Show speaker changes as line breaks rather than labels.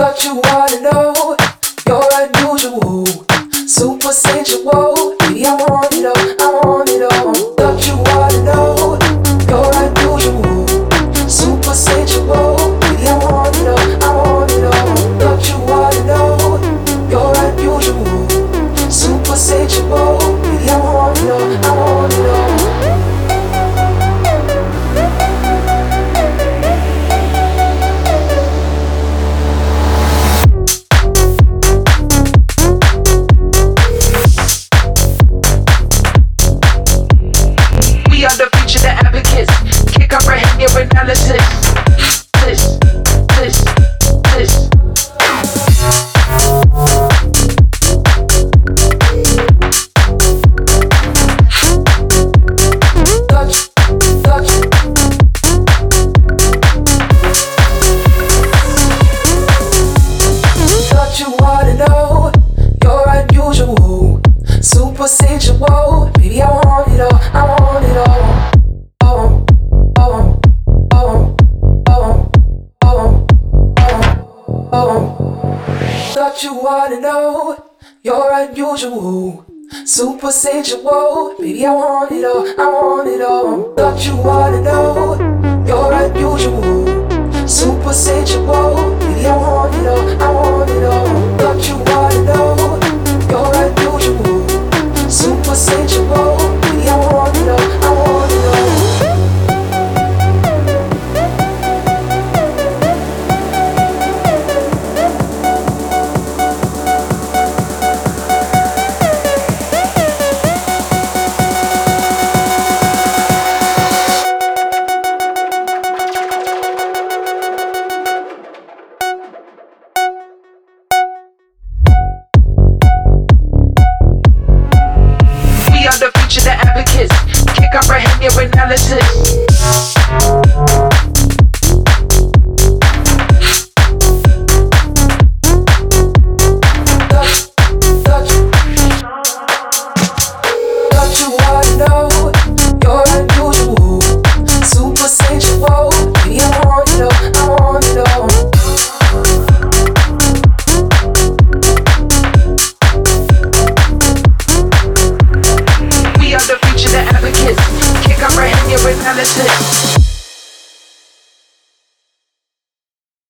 But you wanna know, you're unusual, super sensual. Baby, I want it all, I want it all. But you wanna know, you're unusual, super sensual. Baby, I want it all, I want it all. But you wanna know, you're unusual, super sensual. Baby, I want it all, I want it all. We are the future, the advocates. Can't comprehend your analysis. This. Touch. But you wanna know, you're unusual, super sensual. Baby, I want it all, I want it all. Thought you wanna know, you're unusual, super sensual. Baby, I want it all, I want it all. Thought you wanna know, you're unusual, super sensual. Baby, I want it all, I want it all. Thought you wanna know, you're unusual, super sensual. Baby, I want it all, I want it all. We are the future, the advocates. Can't comprehend your analysis.